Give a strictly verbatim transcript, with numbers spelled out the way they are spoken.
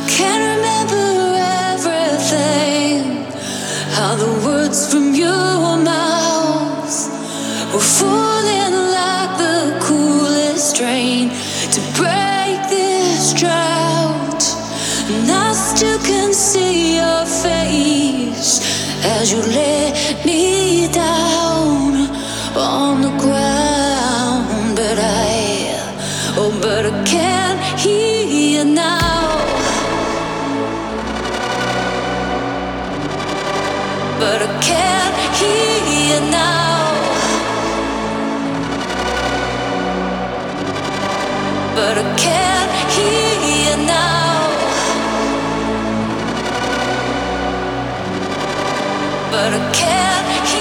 can't remember everything. How the words from your mouth were falling like the coolest rain to break this drought. And I still can see your face as you let me down on the ground. But I, oh, but I can't hear you now. But I can't hear you now. But I can't hear you now. But I can't